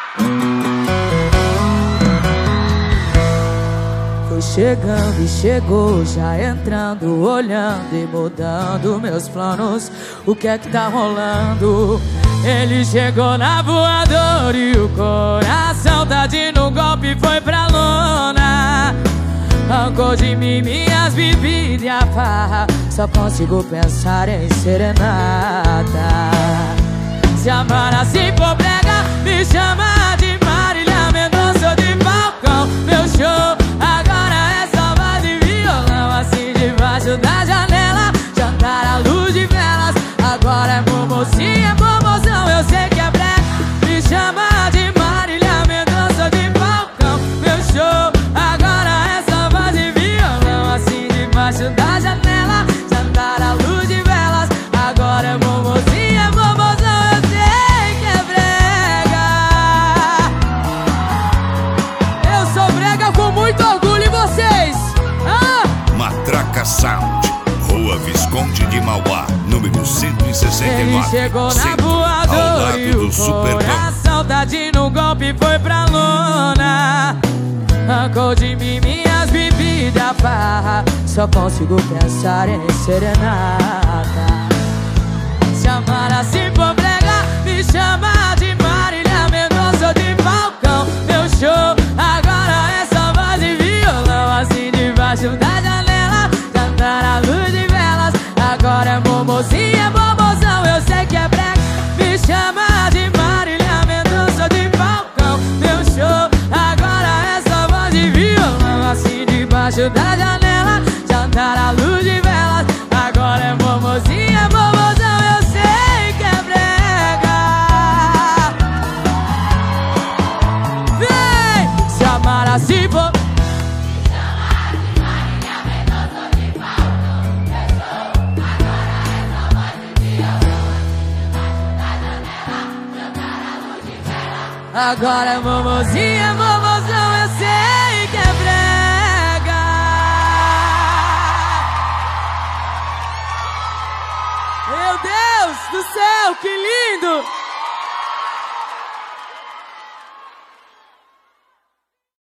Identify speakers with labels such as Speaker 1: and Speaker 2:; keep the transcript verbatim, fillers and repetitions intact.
Speaker 1: Foi chegando e chegou, já entrando, olhando e mudando meus planos. O que é que tá rolando? Ele chegou na voadora e o coração tá de no golpe, foi pra lona. Arrancou de mim minhas bebidas e a farra, só consigo pensar em serenata. Se amar assim for brega, me chama de Marília Mendonça ou de Falcão. Meu show agora é só voz e violão, assim debaixo da janela, jantar à luz de velas. Agora é momocinha, momozão, eu sei que é brega. Me chama de Marília Mendonça ou de Falcão. Meu show agora é só voz e violão, assim debaixo da janela, jantar à luz de velas. Agora é momocinha, momozão, eu sei que é brega. Eu sou brega com muito orgulho em vocês. ah!
Speaker 2: Matraca Sound, Rua Visconde de Mauá, número cento e sessenta e nove.
Speaker 1: Ele chegou na
Speaker 2: Centro,
Speaker 1: voadora e o coração tá de no golpe, foi pra lona. Arrancou de mim minhas bebidas, a farra, só consigo pensar em serenata. Se amar assim for brega, me chama de Marília Mendonça ou de Falcão. Meu show agora é só voz e violão, assim debaixo da janela, cantar à luz de velas. Agora é momozinha, momozão, eu sei que é brega. Me chama de Marília Mendonça ou de Falcão. Meu show agora é só voz e violão, assim debaixo da janela, jantar à luz de velas. Agora é momozinha, momozão, eu sei que é brega. Vem! Se amar assim for, agora é momozinha, momozão, eu sei que é brega. Meu Deus do céu, que lindo!